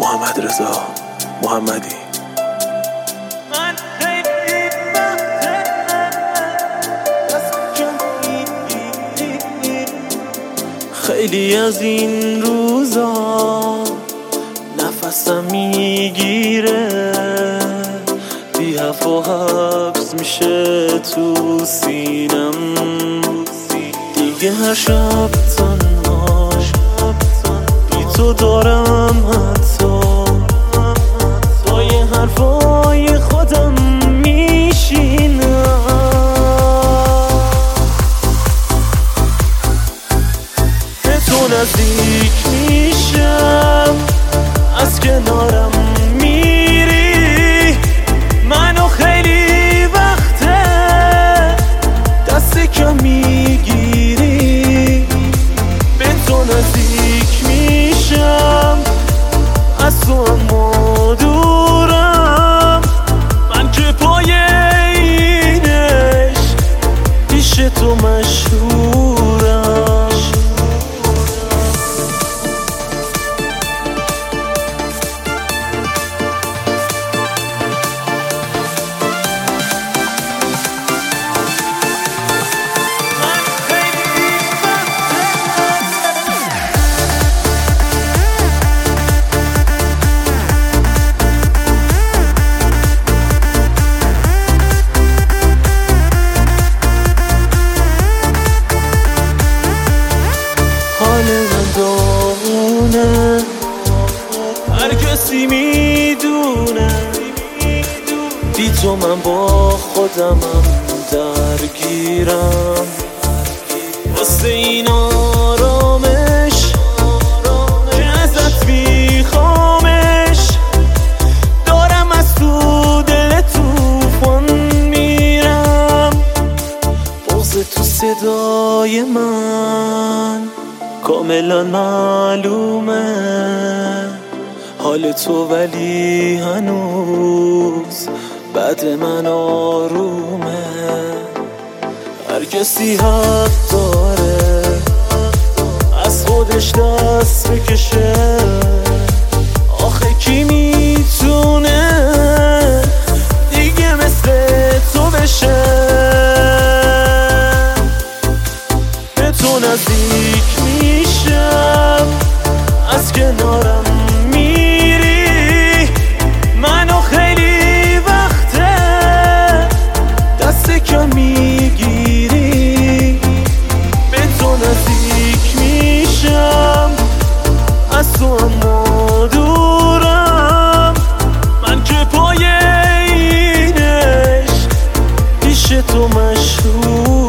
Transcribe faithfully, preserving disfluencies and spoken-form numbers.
محمد رضا محمدی. خیلی از این روزا نفسم میگیره، بی حرف و حبس میشه تو سینم. دیگه هر شب تنها بی تو دارم حتی با یه حرفای خودم میشینم. به تو نزدیک میشم، از کنارم میری، منو خیلی وقته دست کم میگیری. به تو نزدیک میشم، از تو اما دورم، من که پای اینش پیش تو مشهورم. داغونه، هر کسی میدونه بی تو من با خودمم درگیرم. واسه این آرامش که ازت میخوامش، دارم از تو دل توفان میرم. باز تو صدای من کاملا معلومه حال تو، ولی هنوز بعد من آرومه. هر کسی حق داره از خودش دست بکشه، آخه کی میتونه دیگه مثل تو بشه. به تو نزدیک میشم، از کنارم میری، منو خیلی وقته دست کم میگیری. به تو نزدیک میشم، از تو اما دورم، من که پای اینش پیش تو مشهور.